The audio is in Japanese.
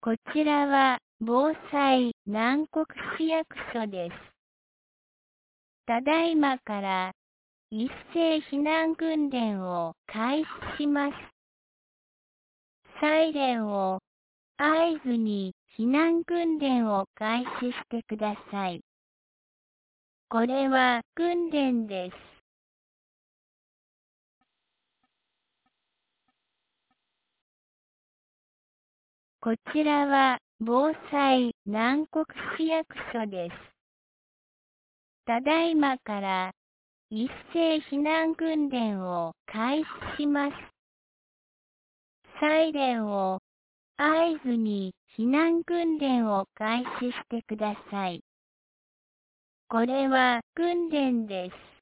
こちらは防災南国市役所です。ただいまから一斉避難訓練を開始します。サイレンを合図に避難訓練を開始してください。これは訓練です。こちらは防災南国市役所です。ただいまから一斉避難訓練を開始します。サイレンを合図に避難訓練を開始してください。これは訓練です。